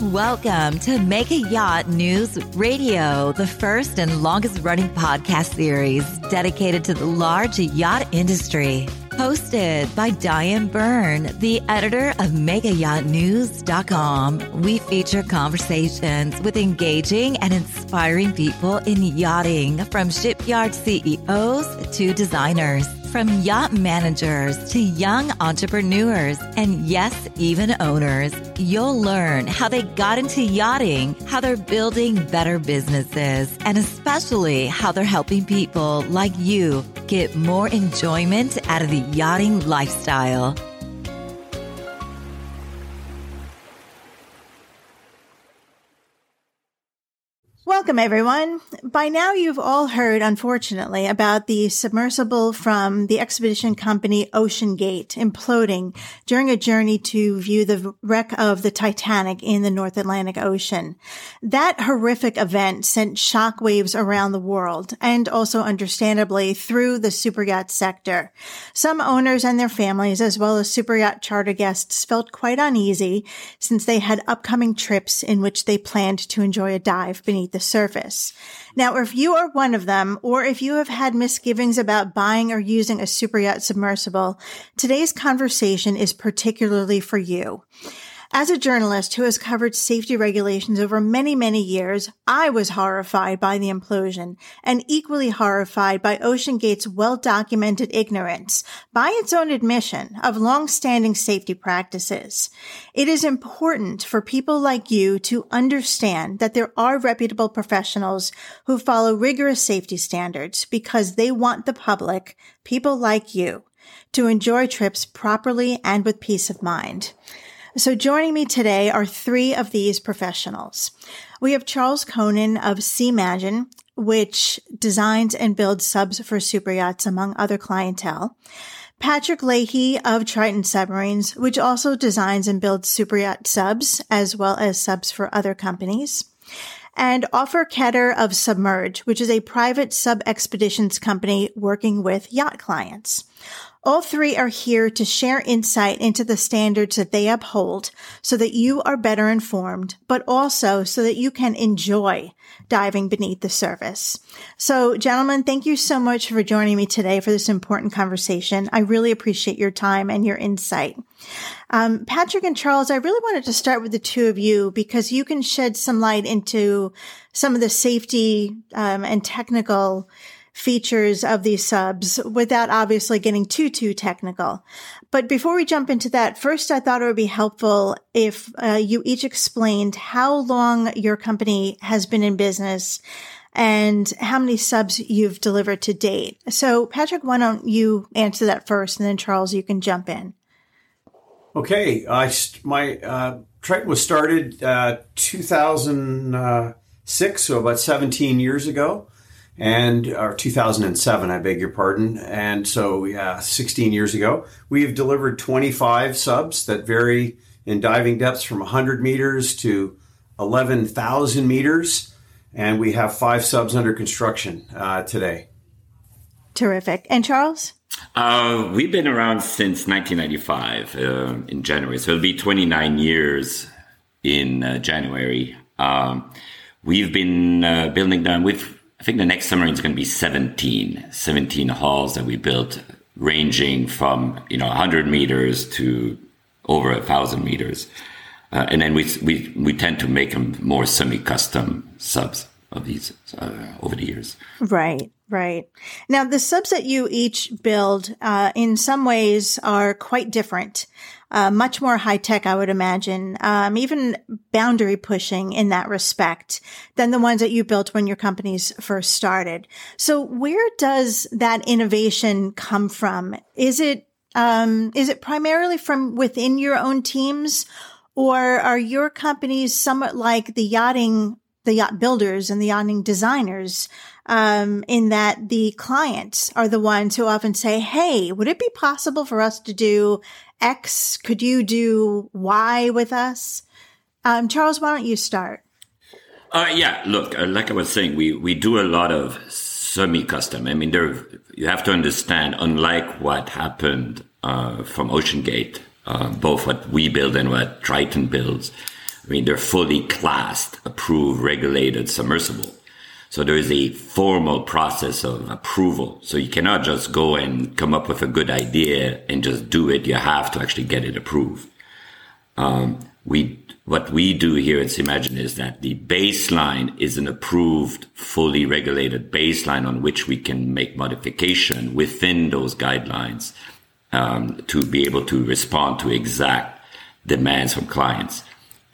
Welcome to Make a Yacht News Radio, the first and longest running podcast series dedicated to the large yacht industry. Hosted by Diane Byrne, the editor of MakeAYachtNews.com, we feature conversations with engaging and inspiring people in yachting, from shipyard CEOs to designers, from yacht managers to young entrepreneurs, and yes, even owners. You'll learn how they got into yachting, how they're building better businesses, and especially how they're helping people like you get more enjoyment out of the yachting lifestyle. Welcome, everyone. By now, you've all heard, unfortunately, about the submersible from the expedition company OceanGate imploding during a journey to view the wreck of the Titanic in the North Atlantic Ocean. That horrific event sent shockwaves around the world and also, understandably, through the superyacht sector. Some owners and their families, as well as superyacht charter guests, felt quite uneasy since they had upcoming trips in which they planned to enjoy a dive beneath the surface. Now, if you are one of them, or if you have had misgivings about buying or using a superyacht submersible, today's conversation is particularly for you. As a journalist who has covered safety regulations over many, many years, I was horrified by the implosion and equally horrified by OceanGate's well-documented ignorance, by its own admission, of long-standing safety practices. It is important for people like you to understand that there are reputable professionals who follow rigorous safety standards because they want the public, people like you, to enjoy trips properly and with peace of mind. So joining me today are three of these professionals. We have Charles Conan of Seamagine, which designs and builds subs for superyachts, among other clientele. Patrick Leahy of Triton Submarines, which also designs and builds superyacht subs, as well as subs for other companies. And Ofer Keter of Submerge, which is a private sub-expeditions company working with yacht clients. All three are here to share insight into the standards that they uphold so that you are better informed, but also so that you can enjoy diving beneath the surface. So, gentlemen, thank you so much for joining me today for this important conversation. I really appreciate your time and your insight. Patrick and Charles, I really wanted to start with the two of you because you can shed some light into some of the safety and technical features of these subs without obviously getting too technical. But before we jump into that, first I thought it would be helpful if you each explained how long your company has been in business and how many subs you've delivered to date. So Patrick, why don't you answer that first, and then Charles, you can jump in. Okay. My Triton was started 2006, so about 17 years ago. Or 2007, I beg your pardon. And so, 16 years ago, we have delivered 25 subs that vary in diving depths from 100 meters to 11,000 meters. And we have 5 subs under construction today. Terrific. And Charles? We've been around since 1995 in January. So it'll be 29 years in January. We've been building them with, I think the next submarine is going to be 17 hulls that we built, ranging from 100 meters to over 1,000 meters, and then we tend to make them more semi-custom subs of these over the years. Right. Now, the subs that you each build, in some ways, are quite different. Much more high tech, I would imagine, even boundary pushing in that respect than the ones that you built when your companies first started. So where does that innovation come from? Is it primarily from within your own teams, or are your companies somewhat like the yacht builders and the yachting designers, in that the clients are the ones who often say, hey, would it be possible for us to do X? Could you do Y with us? Charles, why don't you start? Look, like I was saying, we do a lot of semi-custom. I mean, you have to understand, unlike what happened from OceanGate, both what we build and what Triton builds, I mean, they're fully classed, approved, regulated, submersible. So there is a formal process of approval. So you cannot just go and come up with a good idea and just do it. You have to actually get it approved. What we do here at Seimagine is that the baseline is an approved, fully regulated baseline on which we can make modification within those guidelines to be able to respond to exact demands from clients.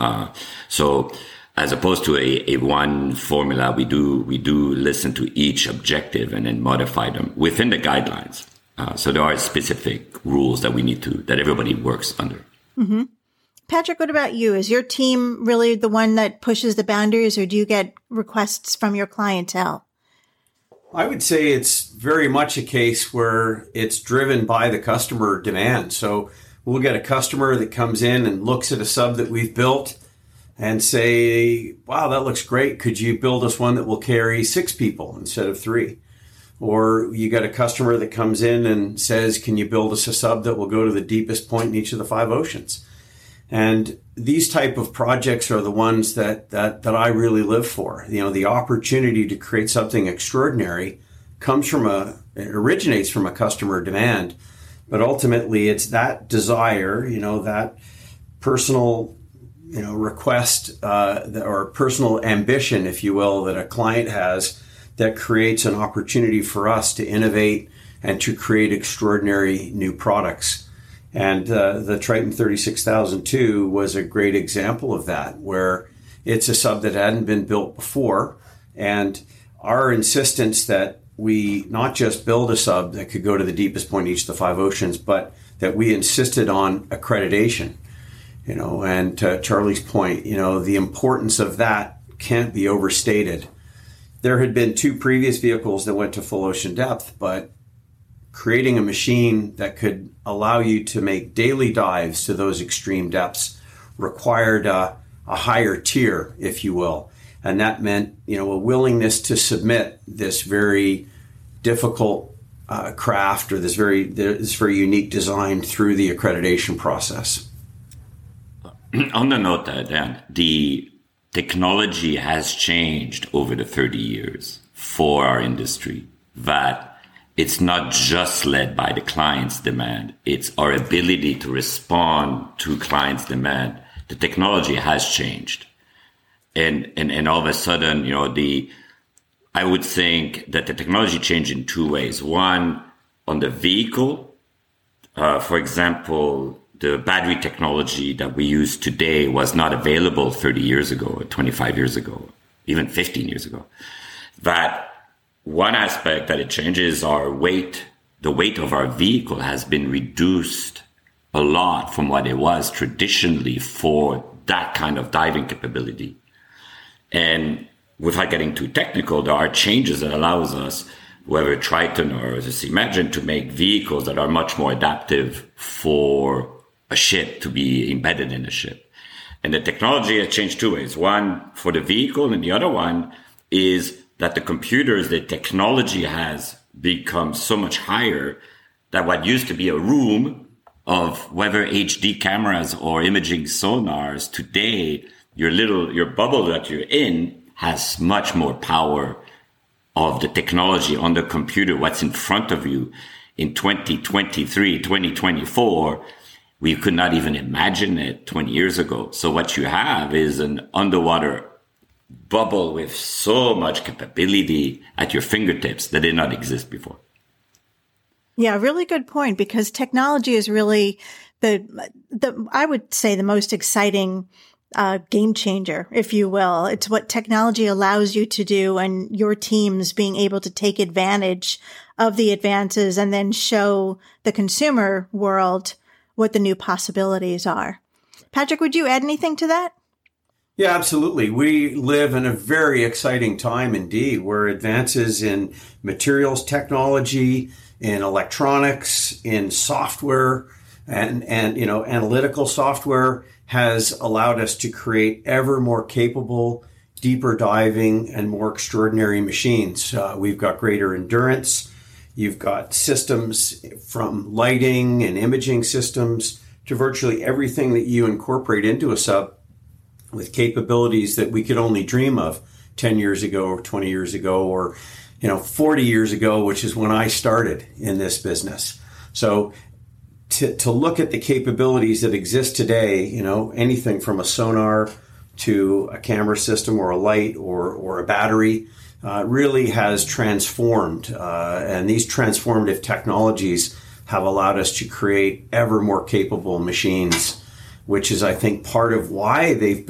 So as opposed to a one formula, we do listen to each objective and then modify them within the guidelines. So there are specific rules that everybody works under. Mm-hmm. Patrick, what about you? Is your team really the one that pushes the boundaries, or do you get requests from your clientele? I would say it's very much a case where it's driven by the customer demand. So we'll get a customer that comes in and looks at a sub that we've built and say, wow, that looks great. Could you build us one that will carry 6 people instead of 3? Or you got a customer that comes in and says, can you build us a sub that will go to the deepest point in each of the 5 oceans? And these type of projects are the ones that I really live for. You know, the opportunity to create something extraordinary it originates from a customer demand, but ultimately it's that desire, that personal, request, or personal ambition, if you will, that a client has that creates an opportunity for us to innovate and to create extraordinary new products. And the Triton 36,002 was a great example of that, where it's a sub that hadn't been built before. And our insistence that we not just build a sub that could go to the deepest point in each of the 5 oceans, but that we insisted on accreditation. And to Charlie's point, the importance of that can't be overstated. There had been 2 previous vehicles that went to full ocean depth, but creating a machine that could allow you to make daily dives to those extreme depths required a higher tier, if you will. And that meant, a willingness to submit this very difficult craft, or this very unique design through the accreditation process. On the note that, Dan, the technology has changed over the 30 years for our industry, that it's not just led by the client's demand. It's our ability to respond to client's demand. The technology has changed. And all of a sudden, I would think that the technology changed in 2 ways. One, on the vehicle, for example, the battery technology that we use today was not available 30 years ago, 25 years ago, even 15 years ago. That one aspect that it changes our weight. The weight of our vehicle has been reduced a lot from what it was traditionally for that kind of diving capability. And without getting too technical, there are changes that allows us, whether Triton or Seimagine, to make vehicles that are much more adaptive for a ship, to be embedded in a ship. And the technology has changed 2 ways. One, for the vehicle, and the other one is that the computers, the technology has become so much higher that what used to be a room of whether HD cameras or imaging sonars, today, your bubble that you're in has much more power of the technology on the computer, what's in front of you. In 2023, 2024, we could not even imagine it 20 years ago. So what you have is an underwater bubble with so much capability at your fingertips that did not exist before. Yeah, really good point, because technology is really I would say the most exciting game changer, if you will. It's what technology allows you to do, and your teams being able to take advantage of the advances and then show the consumer world what the new possibilities are. Patrick, would you add anything to that? Yeah, absolutely. We live in a very exciting time indeed, where advances in materials technology, in electronics, in software, and analytical software has allowed us to create ever more capable, deeper diving, and more extraordinary machines. We've got greater endurance. You've got systems from lighting and imaging systems to virtually everything that you incorporate into a sub with capabilities that we could only dream of 10 years ago or 20 years ago or 40 years ago, which is when I started in this business. So to look at the capabilities that exist today, anything from a sonar to a camera system or a light or a battery really has transformed. And these transformative technologies have allowed us to create ever more capable machines, which is, I think, part of why they've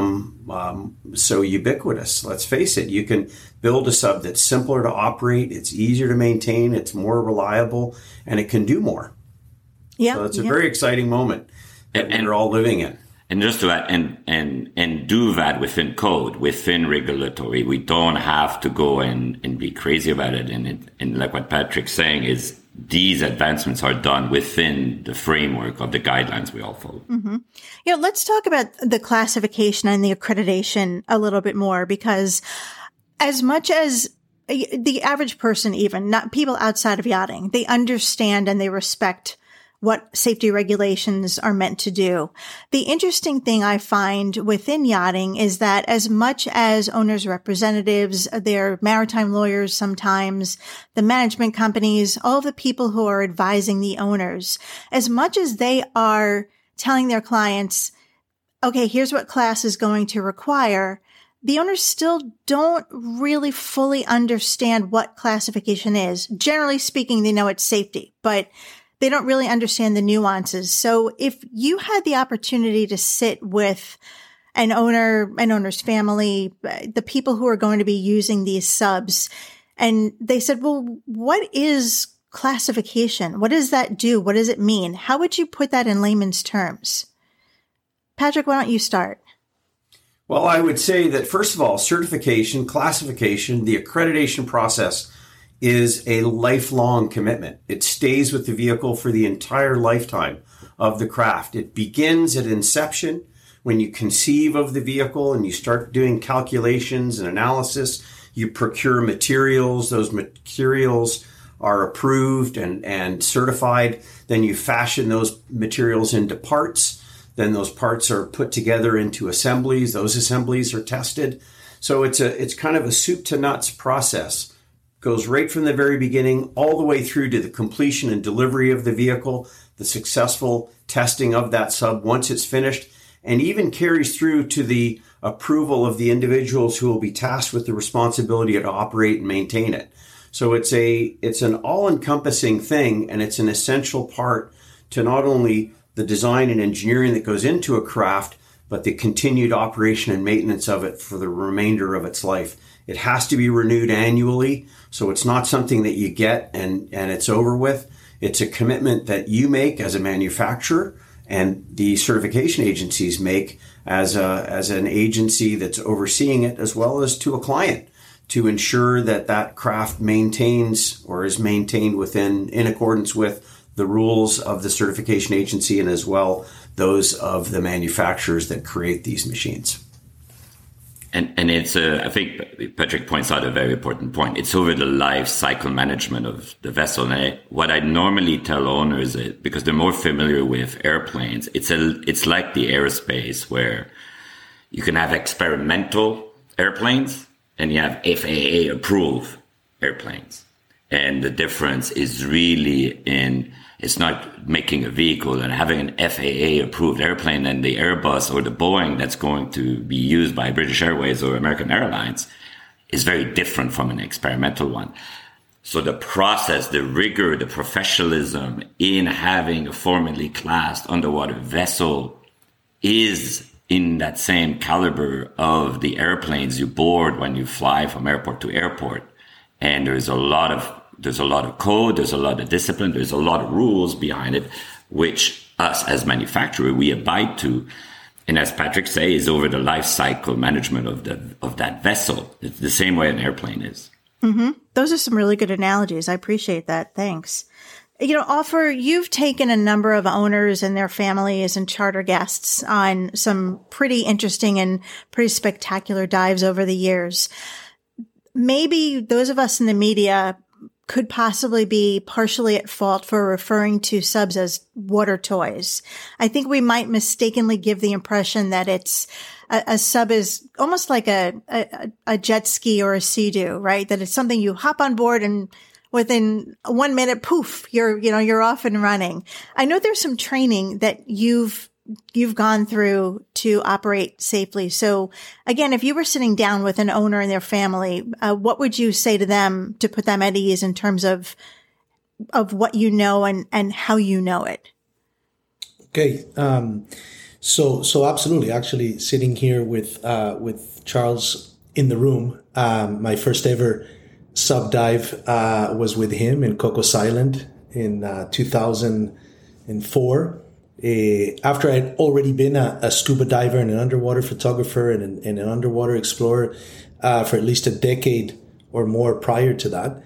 become so ubiquitous. Let's face it, you can build a sub that's simpler to operate, it's easier to maintain, it's more reliable, and it can do more. Yeah, so it's a very exciting moment that we're all living in. And just to add, and do that within code, within regulatory. We don't have to go and be crazy about it. And like what Patrick's saying is these advancements are done within the framework of the guidelines we all follow. Mm-hmm. Let's talk about the classification and the accreditation a little bit more, because as much as the average person, even not people outside of yachting, they understand and they respect what safety regulations are meant to do. The interesting thing I find within yachting is that as much as owners' representatives, their maritime lawyers sometimes, the management companies, all of the people who are advising the owners, as much as they are telling their clients, okay, here's what class is going to require, the owners still don't really fully understand what classification is. Generally speaking, they know it's safety, but they don't really understand the nuances. So if you had the opportunity to sit with an owner's family, the people who are going to be using these subs, and they said, well, what is classification? What does that do? What does it mean? How would you put that in layman's terms? Patrick, why don't you start? Well, I would say that, first of all, certification, classification, the accreditation process is a lifelong commitment. It stays with the vehicle for the entire lifetime of the craft. It begins at inception when you conceive of the vehicle and you start doing calculations and analysis. You procure materials. Those materials are approved and certified. Then you fashion those materials into parts. Then those parts are put together into assemblies. Those assemblies are tested. So it's kind of a soup to nuts process. Goes right from the very beginning all the way through to the completion and delivery of the vehicle, the successful testing of that sub once it's finished, and even carries through to the approval of the individuals who will be tasked with the responsibility to operate and maintain it. So it's an all-encompassing thing, and it's an essential part to not only the design and engineering that goes into a craft, but the continued operation and maintenance of it for the remainder of its life. It has to be renewed annually, so it's not something that you get and it's over with. It's a commitment that you make as a manufacturer and the certification agencies make as an agency that's overseeing it, as well as to a client, to ensure that craft maintains or is maintained in accordance with the rules of the certification agency and as well those of the manufacturers that create these machines. And it's, I think Patrick points out a very important point. It's over the life cycle management of the vessel. And what I normally tell owners, because they're more familiar with airplanes, it's like the aerospace where you can have experimental airplanes and you have FAA approved airplanes. And the difference is really it's not making a vehicle and having an FAA approved airplane and the Airbus or the Boeing that's going to be used by British Airways or American Airlines is very different from an experimental one. So the process, the rigor, the professionalism in having a formally classed underwater vessel is in that same caliber of the airplanes you board when you fly from airport to airport. And there's a lot of code, there's a lot of discipline, there's a lot of rules behind it, which us as manufacturer, we abide to. And as Patrick says, is over the life cycle management of that vessel. It's the same way an airplane is. Mm-hmm. Those are some really good analogies. I appreciate that. Thanks. Offer, you've taken a number of owners and their families and charter guests on some pretty interesting and pretty spectacular dives over the years. Maybe those of us in the media could possibly be partially at fault for referring to subs as water toys. I think we might mistakenly give the impression that it's a sub is almost like a jet ski or a Sea-Doo, right? That it's something you hop on board and within 1 minute, poof, you're off and running. I know there's some training that you've gone through to operate safely. So again, if you were sitting down with an owner and their family, what would you say to them to put them at ease in terms of what you know and how you know it? Okay. So absolutely. Actually, sitting here with Charles in the room, my first ever sub dive was with him in Cocos Island in 2004. After I'd already been a scuba diver and an underwater photographer and an underwater explorer for at least a decade or more prior to that,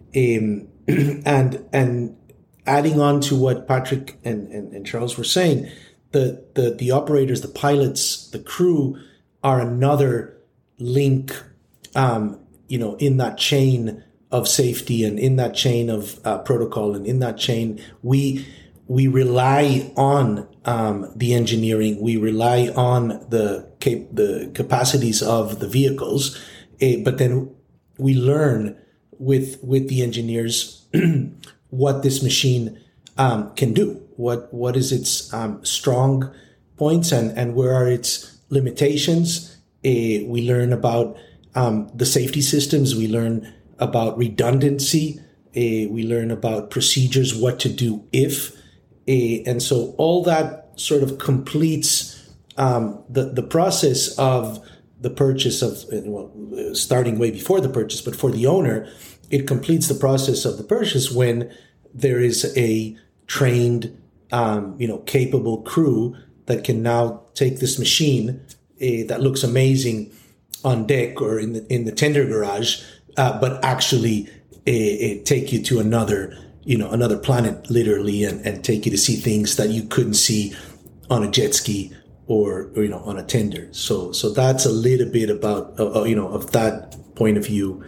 and adding on to what Patrick and Charles were saying, the operators, the pilots, the crew are another link, in that chain of safety and in that chain of protocol, and in that chain we rely on the engineering, we rely on the capacities of the vehicles, but then we learn with the engineers what this machine can do, what is its strong points and where are its limitations. We learn about the safety systems, we learn about redundancy, we learn about procedures, what to do if. And so all that sort of completes the process of the purchase of, starting way before the purchase, but for the owner, it completes the process of the purchase when there is a trained, capable crew that can now take this machine that looks amazing on deck or in the tender garage, but actually take you to another planet, literally, and take you to see things that you couldn't see on a jet ski or on a tender. So that's a little bit about, of that point of view,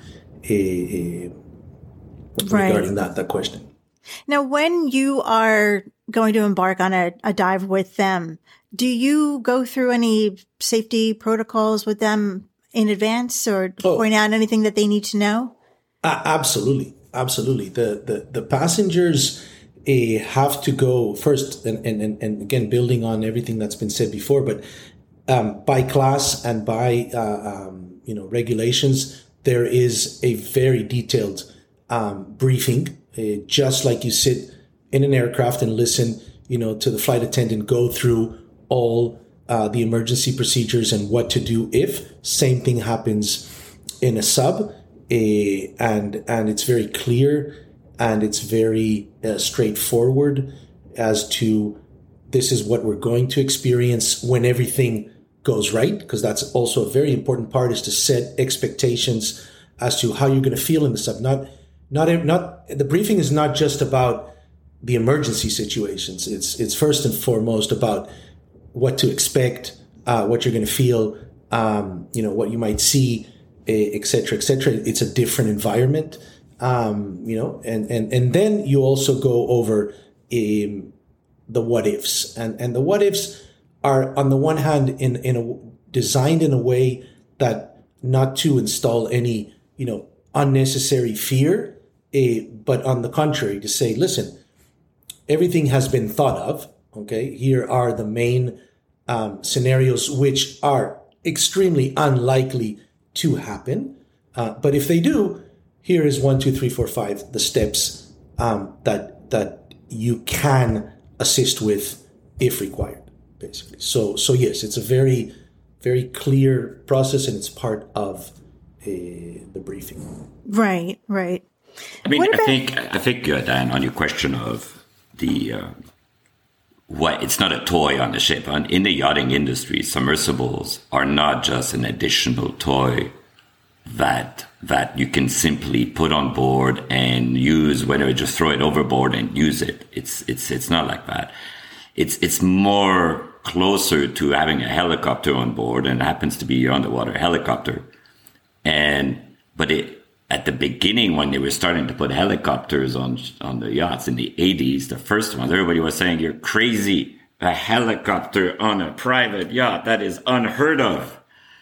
regarding that question. Now, when you are going to embark on a dive with them, do you go through any safety protocols with them in advance or point out anything that they need to know? Absolutely. The passengers have to go first, and again, building on everything that's been said before, but by class and by regulations, there is a very detailed briefing, just like you sit in an aircraft and listen, to the flight attendant go through all the emergency procedures and what to do if. Same thing happens in a sub. And it's very clear and it's very straightforward as to this is what we're going to experience when everything goes right, because that's also a very important part, is to set expectations as to how you're going to feel in the sub. Not the briefing is not just about the emergency situations. It's first and foremost about what to expect, what you're going to feel, what you might see, et cetera, et cetera. It's a different environment, and then you also go over the what ifs, and the what ifs are, on the one hand, designed in a way that not to install any, unnecessary fear, but on the contrary, to say, listen, everything has been thought of. Okay, here are the main scenarios which are extremely unlikely to happen, but if they do, here is 1, 2, 3, 4, 5 the steps that you can assist with if required, basically. So yes, it's a very, very clear process, and it's part of the briefing. Right. I mean, I think Dan, on your question of the it's not a toy on the ship. In the yachting industry, submersibles are not just an additional toy that you can simply put on board and use, whether just throw it overboard and use it. It's not like that. It's more closer to having a helicopter on board, and it happens to be your underwater helicopter. But at the beginning, when they were starting to put helicopters on the yachts in the 80s, the first ones, everybody was saying, "You're crazy. A helicopter on a private yacht, that is unheard of."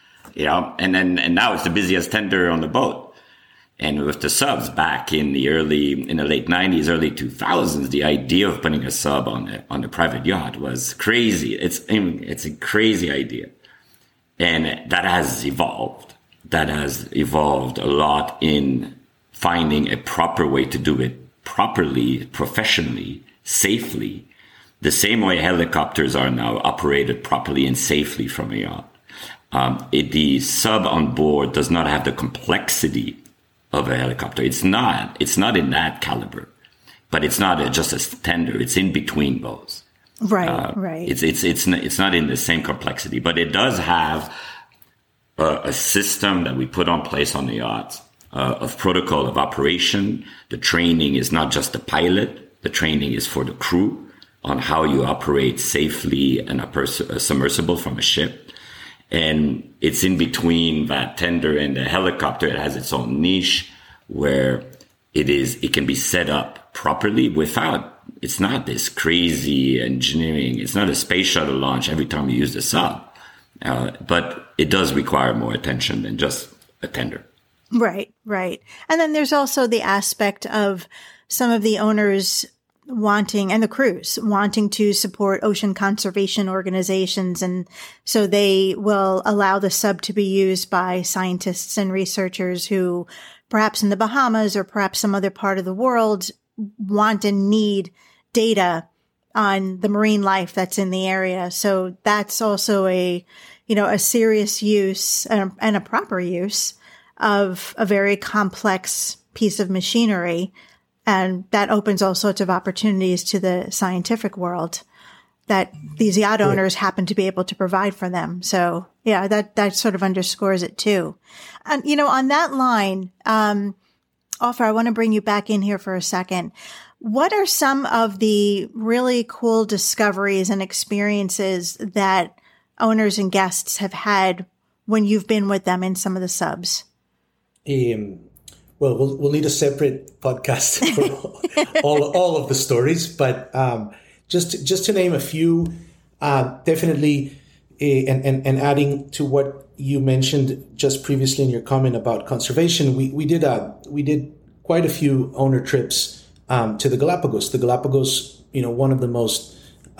And now it's the busiest tender on the boat. And with the subs back in the late 90s, early 2000s, the idea of putting a sub on the private yacht was crazy. It's a crazy idea. And that has evolved. That has evolved a lot in finding a proper way to do it properly, professionally, safely, the same way helicopters are now operated properly and safely from a yacht. The sub on board does not have the complexity of a helicopter. It's not in that caliber, but it's not just a tender. It's in between both. Right. It's not in the same complexity, but it does have a system that we put on place on the yachts of protocol of operation. The training is not just the pilot. The training is for the crew on how you operate safely a submersible from a ship. And it's in between that tender and the helicopter. It has its own niche where it can be set up properly it's not this crazy engineering. It's not a space shuttle launch every time you use the sub. But it does require more attention than just a tender. Right. And then there's also the aspect of some of the owners and the crews wanting to support ocean conservation organizations. And so they will allow the sub to be used by scientists and researchers who perhaps in the Bahamas or perhaps some other part of the world want and need data on the marine life that's in the area. So that's also a serious use and a proper use of a very complex piece of machinery. And that opens all sorts of opportunities to the scientific world that these yacht owners happen to be able to provide for them. So yeah, that sort of underscores it too. And, on that line, Ofer, I want to bring you back in here for a second. What are some of the really cool discoveries and experiences that owners and guests have had when you've been with them in some of the subs? Well, we'll need a separate podcast for all of the stories, but just to name a few, definitely, and adding to what you mentioned just previously in your comment about conservation, we did quite a few owner trips to the Galapagos. The Galapagos, one of the most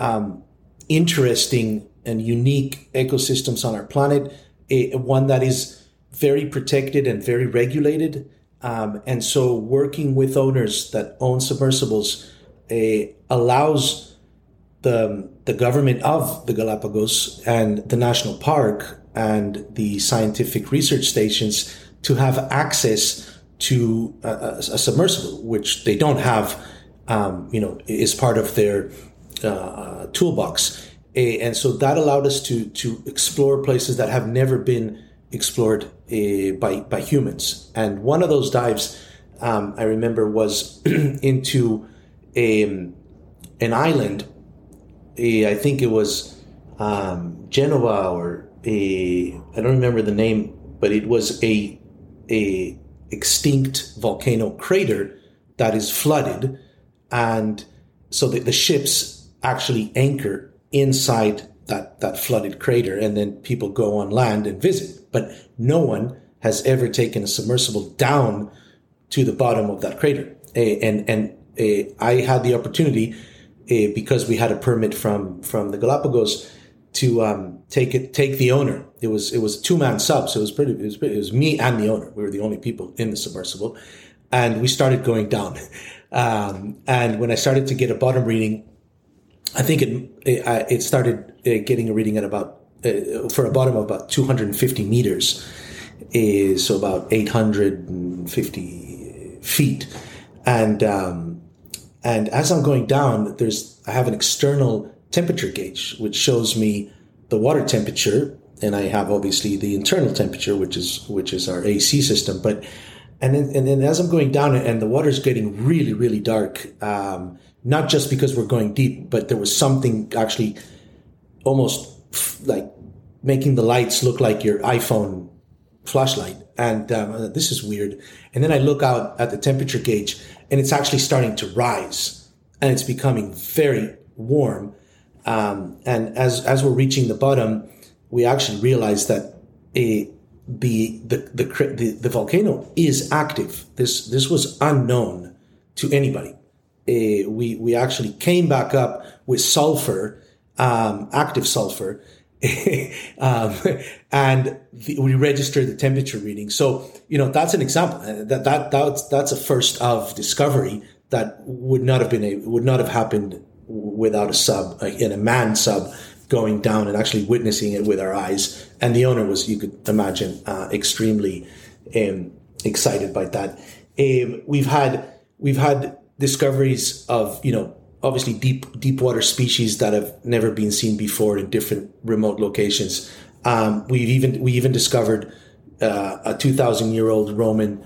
interesting and unique ecosystems on our planet, one that is very protected and very regulated. And so working with owners that own submersibles allows the government of the Galapagos and the national park and the scientific research stations to have access to a submersible, which they don't have, is part of their toolbox. And so that allowed us to explore places that have never been explored by humans. And one of those dives, I remember, was into an island. I think it was Genova, or I don't remember the name, but it was a extinct volcano crater that is flooded, and so the ships actually anchor inside that flooded crater, and then people go on land and visit. But no one has ever taken a submersible down to the bottom of that crater. And I had the opportunity, because we had a permit from the Galapagos, to take the owner. It was a 2-man sub, so it was me and the owner. We were the only people in the submersible, and we started going down. And when I started to get a bottom reading, I think it started getting a reading at about for a bottom of about 250 meters, so about 850 feet. And as I'm going down, I have an external temperature gauge which shows me the water temperature, and I have obviously the internal temperature, which is our AC system. But and then as I'm going down, and the water's getting really, really dark. Not just because we're going deep, but there was something actually almost like making the lights look like your iPhone flashlight, and this is weird. And then I look out at the temperature gauge, and it's actually starting to rise, and it's becoming very warm. And as we're reaching the bottom, we actually realize that the volcano is active. This was unknown to anybody. We actually came back up with sulfur, active sulfur, and we registered the temperature reading. So, that's an example. That's a first of discovery that would not have happened without a sub, in a manned sub, going down and actually witnessing it with our eyes. And the owner was, you could imagine, extremely excited by that. We've had discoveries of, obviously deep water species that have never been seen before in different remote locations. We even discovered a 2,000-year-old Roman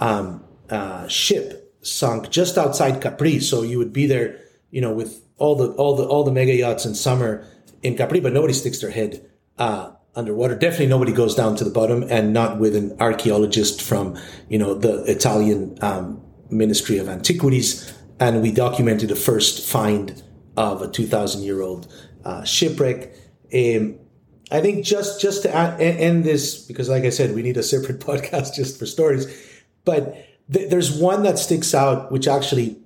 ship sunk just outside Capri. So you would be there, with all the mega yachts in summer in Capri, but nobody sticks their head underwater. Definitely nobody goes down to the bottom, and not with an archaeologist from the Italian Ministry of Antiquities. And we documented the first find of a 2,000-year-old shipwreck. I think just to end this, because like I said, we need a separate podcast just for stories. But there's one that sticks out, which actually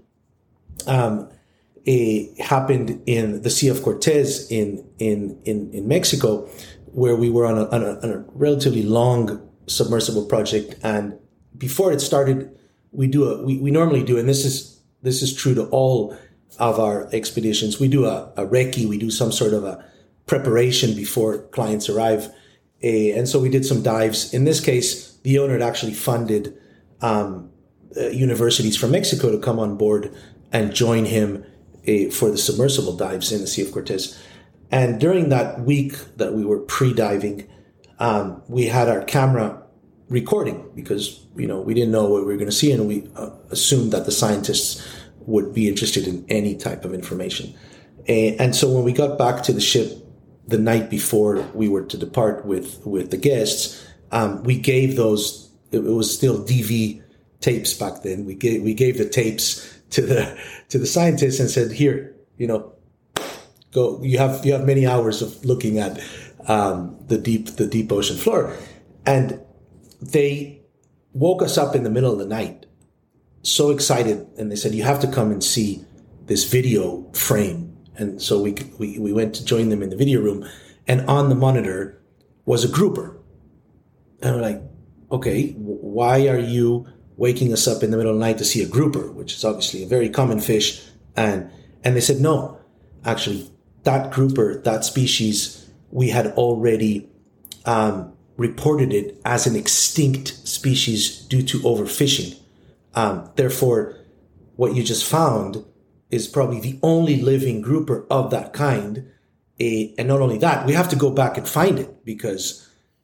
happened in the Sea of Cortez in Mexico, where we were on a relatively long submersible project. And before it started, we normally do, and this is true to all of our expeditions. We do a recce, we do some sort of a preparation before clients arrive. And so we did some dives. In this case, the owner had actually funded universities from Mexico to come on board and join him for the submersible dives in the Sea of Cortez. And during that week that we were pre-diving, we had our camera recording because, we didn't know what we were going to see, and we assumed that the scientists would be interested in any type of information. And so when we got back to the ship the night before we were to depart with the guests, we gave those, it was still DV tapes back then. We gave the tapes to the scientists and said, here, go, you have many hours of looking at the deep ocean floor. And they woke us up in the middle of the night, so excited, and they said, you have to come and see this video frame. And so we went to join them in the video room, and on the monitor was a grouper. And we're like, okay, why are you waking us up in the middle of the night to see a grouper, which is obviously a very common fish? And they said, no, actually, that grouper, that species, we had already reported it as an extinct species due to overfishing. Therefore, what you just found is probably the only living grouper of that kind. And not only that, we have to go back and find it because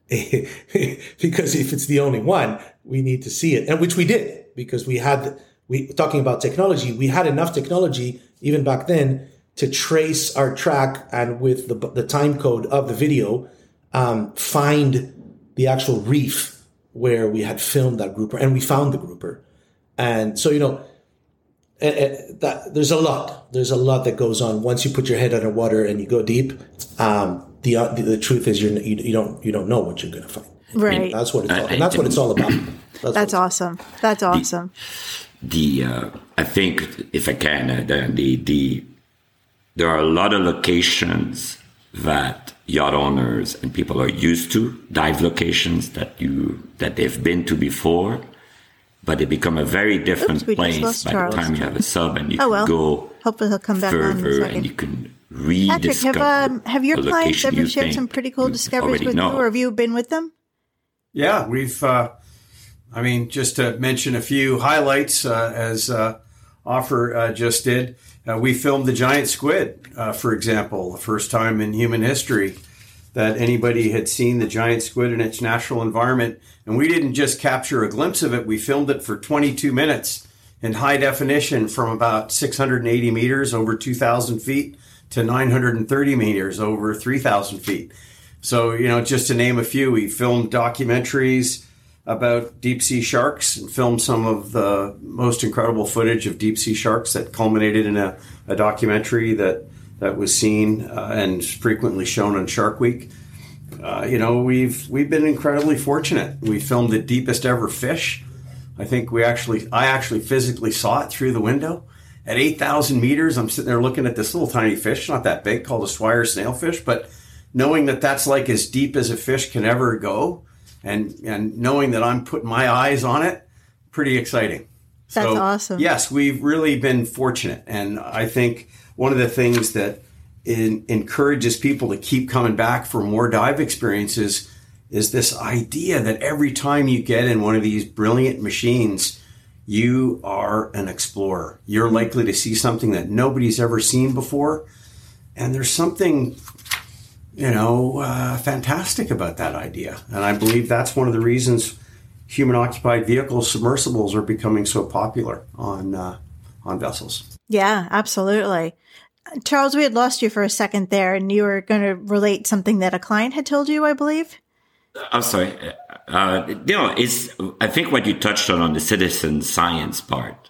if it's the only one, we need to see it. And which we did, because talking about technology, we had enough technology even back then to trace our track, and with the time code of the video, find the actual reef where we had filmed that grouper, and we found the grouper. And so, there's a lot that goes on once you put your head underwater and you go deep. The truth is you don't know what you're going to find. Right. And that's what it's all about. That's awesome. That's awesome. I think, if I can, there are a lot of locations that yacht owners and people are used to, dive locations that they've been to before, but they become a very different place by the time you have a sub, and you can go hopefully he'll come back further and you can rediscover. Patrick, have your clients ever shared some pretty cool discoveries with you, or have you been with them? Yeah, we've, just to mention a few highlights, as Offer just did, we filmed the giant squid, for example, the first time in human history that anybody had seen the giant squid in its natural environment. And we didn't just capture a glimpse of it, we filmed it for 22 minutes in high definition from about 680 meters over 2,000 feet to 930 meters over 3,000 feet. So, just to name a few, we filmed documentaries about deep sea sharks and filmed some of the most incredible footage of deep sea sharks that culminated in a documentary that was seen and frequently shown on Shark Week. We've been incredibly fortunate. We filmed the deepest ever fish. I think I actually physically saw it through the window at 8,000 meters. I'm sitting there looking at this little tiny fish, not that big, called a Swire snailfish, but knowing that that's like as deep as a fish can ever go, and knowing that I'm putting my eyes on it, pretty exciting. That's awesome. Yes, we've really been fortunate, and I think one of the things that encourages people to keep coming back for more dive experiences is this idea that every time you get in one of these brilliant machines, you are an explorer. You're likely to see something that nobody's ever seen before. And there's something, fantastic about that idea. And I believe that's one of the reasons human-occupied vehicles, submersibles, are becoming so popular on vessels. Yeah, absolutely. Charles, we had lost you for a second there, and you were going to relate something that a client had told you, I believe. I'm sorry. I think what you touched on the citizen science part.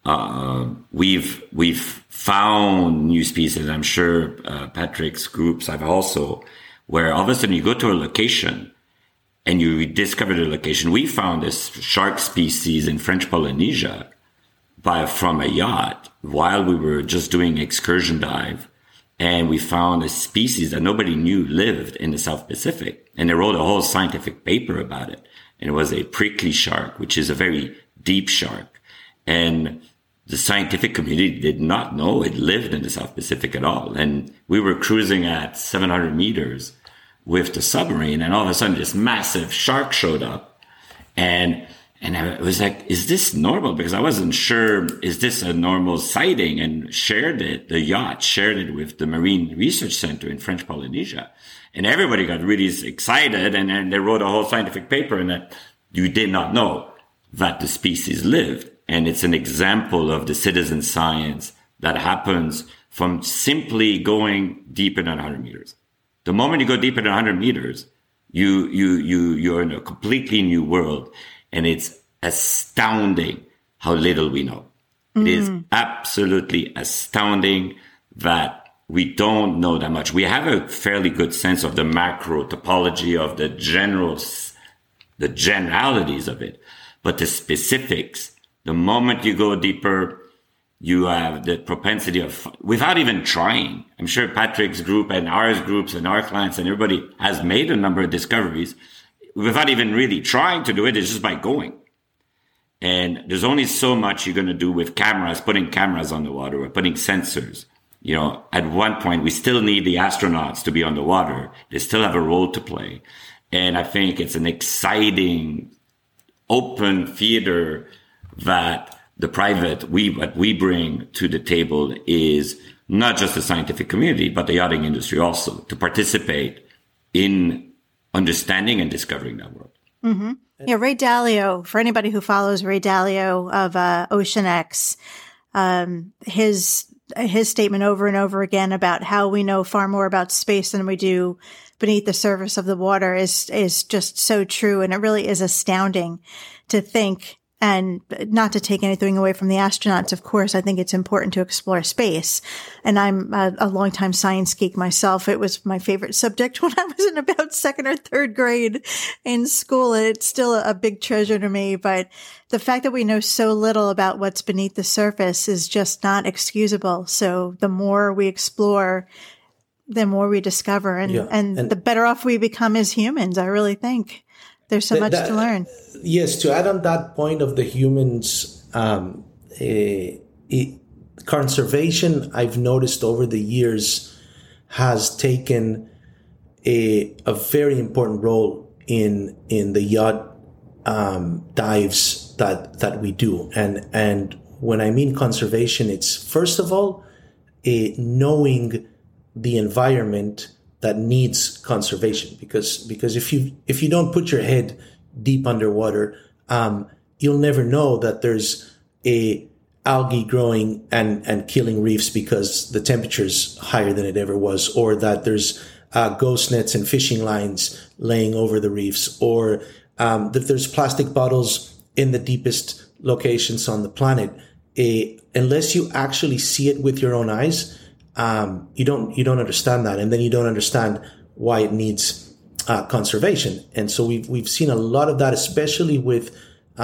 We've found new species. I'm sure Patrick's groups have also, where all of a sudden you go to a location and you discover the location. We found this shark species in French Polynesia from a yacht while we were just doing excursion dive. And we found a species that nobody knew lived in the South Pacific. And they wrote a whole scientific paper about it. And it was a prickly shark, which is a very deep shark. And the scientific community did not know it lived in the South Pacific at all. And we were cruising at 700 meters with the submarine, and all of a sudden this massive shark showed up. And I was like, is this normal? Because I wasn't sure, is this a normal sighting? And the yacht shared it with the Marine Research Center in French Polynesia. And everybody got really excited, and they wrote a whole scientific paper in that you did not know that the species lived. And it's an example of the citizen science that happens from simply going deeper than 100 meters. The moment you go deeper than 100 meters, you're in a completely new world. And it's astounding how little we know. Mm-hmm. It is absolutely astounding that we don't know that much. We have a fairly good sense of the macro topology of the generalities of it. But the specifics, the moment you go deeper, you have the propensity of, without even trying. I'm sure Patrick's group and ours groups and our clients and everybody has made a number of discoveries without even really trying to do it. It's just by going. And there's only so much you're going to do with cameras, putting cameras on the water or putting sensors. At one point, we still need the astronauts to be on the water. They still have a role to play. And I think it's an exciting, open theater that what we bring to the table is not just the scientific community, but the yachting industry also, to participate in understanding and discovering that world. Mm-hmm. Yeah, Ray Dalio, for anybody who follows Ray Dalio of OceanX, his statement over and over again about how we know far more about space than we do beneath the surface of the water is just so true. And it really is astounding to think. And not to take anything away from the astronauts, of course, I think it's important to explore space. And I'm a longtime science geek myself. It was my favorite subject when I was in about second or third grade in school. It's still a big treasure to me. But the fact that we know so little about what's beneath the surface is just not excusable. So the more we explore, the more we discover, and the better off we become as humans, I really think. There's so much to learn. Yes, to add on that point of the humans, conservation, I've noticed over the years, has taken a very important role in the yacht dives that we do. And when I mean conservation, it's first of all knowing the environment that needs conservation, because if you don't put your head deep underwater, you'll never know that there's a algae growing and killing reefs because the temperature's higher than it ever was, or that there's ghost nets and fishing lines laying over the reefs, or if there's plastic bottles in the deepest locations on the planet, unless you actually see it with your own eyes, you don't understand that, and then you don't understand why it needs conservation. And so we've seen a lot of that, especially with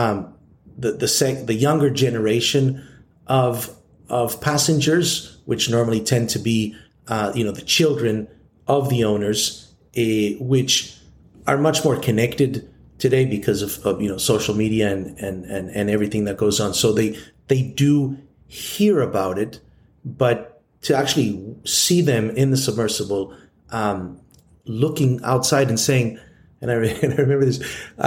the younger generation of passengers, which normally tend to be the children of the owners, which are much more connected today because of social media and everything that goes on. So they do hear about it, but to actually see them in the submersible, looking outside and saying, and I remember this,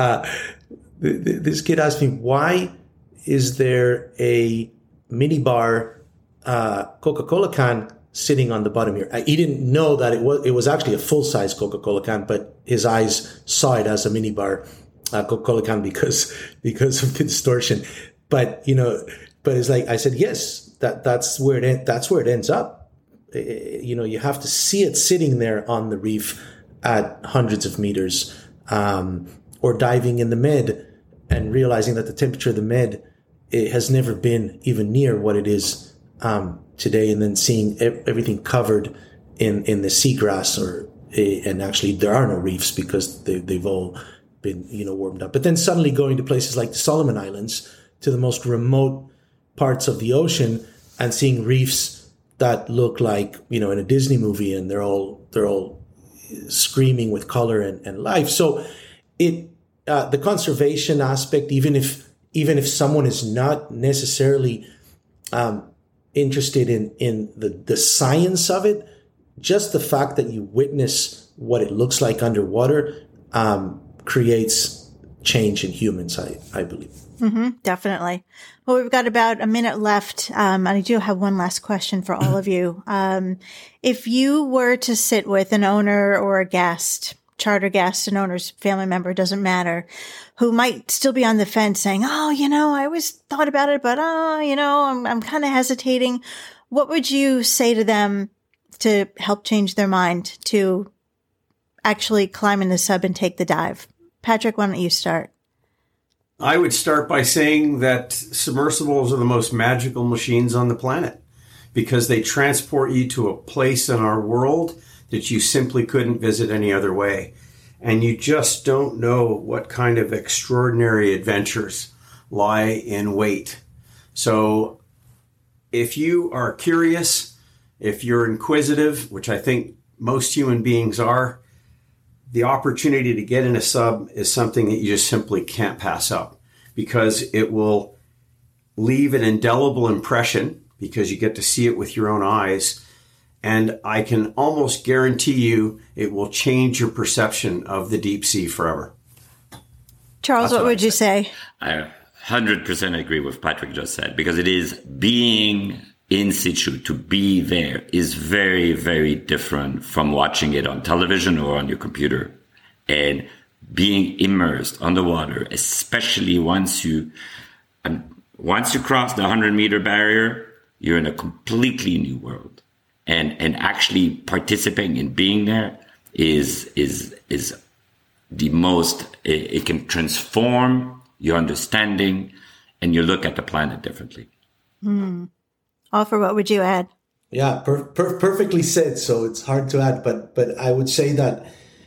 this kid asked me, why is there a minibar Coca-Cola can sitting on the bottom here? He didn't know that it was actually a full-size Coca-Cola can, but his eyes saw it as a minibar Coca-Cola can because of the distortion. But it's like I said, yes, that's where it ends up. You have to see it sitting there on the reef at hundreds of meters, or diving in the med and realizing that the temperature of the med, it has never been even near what it is today, and then seeing everything covered in the seagrass, and actually there are no reefs because they've all been warmed up. But then suddenly going to places like the Solomon Islands, to the most remote parts of the ocean, and seeing reefs that look like in a Disney movie, and they're all screaming with color and life. So the conservation aspect, even if someone is not necessarily interested in the science of it, just the fact that you witness what it looks like underwater creates change in humans, I believe. Mm-hmm, definitely. Well, we've got about a minute left. And I do have one last question for all of you. If you were to sit with an owner or a guest, charter guest, an owner's family member, doesn't matter, who might still be on the fence saying, oh, I always thought about it, but, I'm kind of hesitating. What would you say to them to help change their mind to actually climb in the sub and take the dive? Patrick, why don't you start? I would start by saying that submersibles are the most magical machines on the planet, because they transport you to a place in our world that you simply couldn't visit any other way. And you just don't know what kind of extraordinary adventures lie in wait. So if you are curious, if you're inquisitive, which I think most human beings are, the opportunity to get in a sub is something that you just simply can't pass up, because it will leave an indelible impression, because you get to see it with your own eyes. And I can almost guarantee you it will change your perception of the deep sea forever. Charles, what would you say? I 100% agree with Patrick just said, because it is being in situ, to be there, is very, very different from watching it on television or on your computer. And being immersed underwater, especially once you cross the 100-meter barrier, you're in a completely new world. And actually participating in being there is the most, it can transform your understanding, and you look at the planet differently. Offer, what would you add? Yeah, perfectly said. So it's hard to add, but I would say that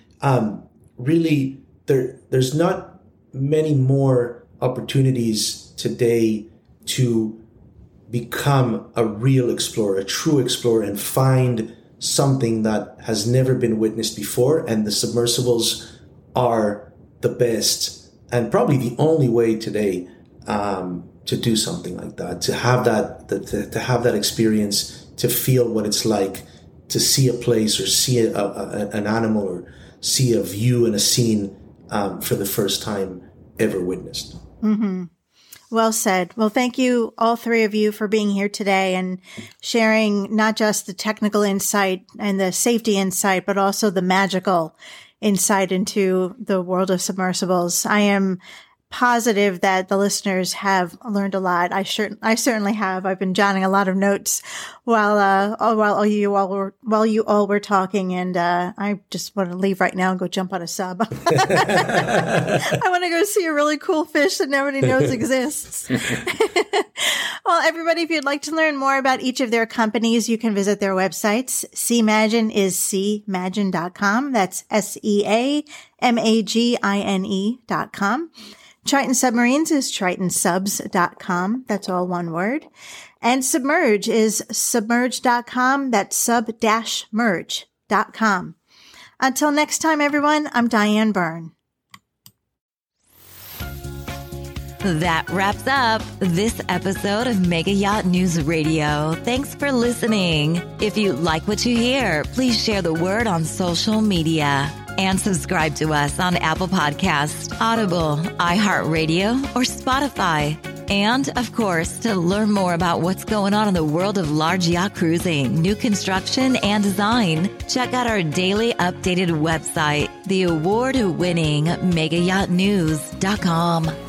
really there's not many more opportunities today to become a real explorer, a true explorer, and find something that has never been witnessed before. And the submersibles are the best and probably the only way today to do something like that, to have that experience, to feel what it's like to see a place or see an animal or see a view and a scene for the first time ever witnessed. Mm-hmm. Well said. Well, thank you, all three of you, for being here today and sharing not just the technical insight and the safety insight, but also the magical insight into the world of submersibles. I am positive that the listeners have learned a lot. I certainly have. I've been jotting a lot of notes while you all were talking, and I just want to leave right now and go jump on a sub. I want to go see a really cool fish that nobody knows exists. Well, everybody, if you'd like to learn more about each of their companies, you can visit their websites. Seamagine is seamagine.com. That's SEAMAGINE.com. Triton Submarines is tritonsubs.com. That's all one word. And Submerge is submerge.com. That's sub-merge.com. Until next time, everyone, I'm Diane Byrne. That wraps up this episode of Mega Yacht News Radio. Thanks for listening. If you like what you hear, please share the word on social media and subscribe to us on Apple Podcasts, Audible, iHeartRadio, or Spotify. And, of course, to learn more about what's going on in the world of large yacht cruising, new construction, and design, check out our daily updated website, the award-winning MegaYachtNews.com.